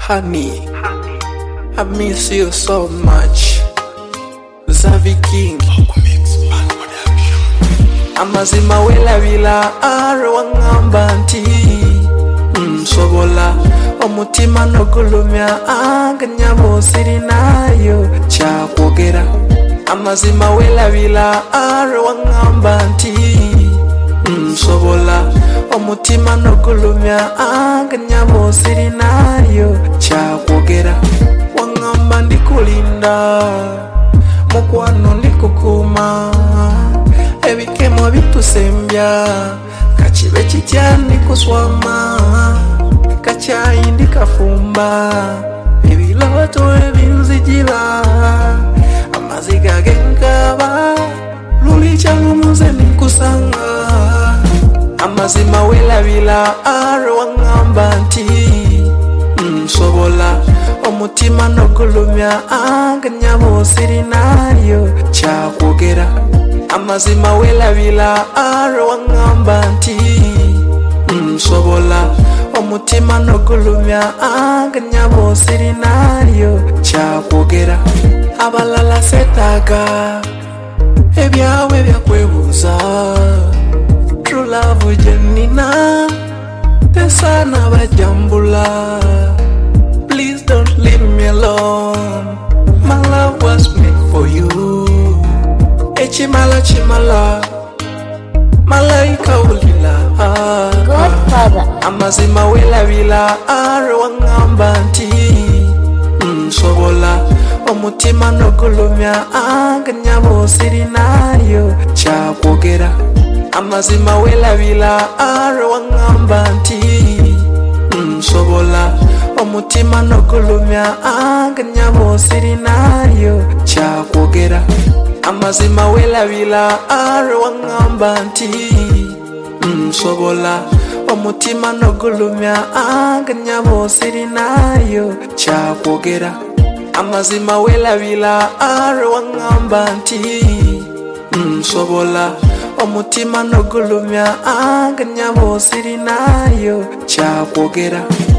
Honey, I miss you so much. Zavi King amazima wela bila arwangamba nti sobola omutima nogulumya anganyabo sirinayo chakwogera amazima wela bila arwangamba nti sobola omutima nogulumya anganyabo sirinayo chakwogera wangamba ndikulinda mukwano ndikukuma ebikemo bitusembya kachibe kitya ndikuswama kachai ndikafumba ebiloto ebinzijila amaziga genkaba luli changumuze nikusanga amazima welabila arwangamba nti sobola omutima nogulumya anganyabo sirinayo chakwogera amazima welabila arwangamba nti sobola omutima nogulumya anganyabo sirinayo chakwogera abalala setaga ebyawe byakwebuza true love jenina tesana bajambula. Please don't leave me alone. My love was made for you. Echimala chimala, malaika ulila. Godfather. Amazima wela bila arwangamba nti sobola omutima nogulumya anganyabo sirinayo chakwogera amazima wela bila arwangamba nti sobola omutima nogulumya anganyabo sirinayo chakwogera amazima welabila arwangamba nti sobola omutima nogulumya anganyabo sirinayo chakwogera amazima welabila arwangamba nti sobola omutima nogulumya anganyabo sirinayo chakwogera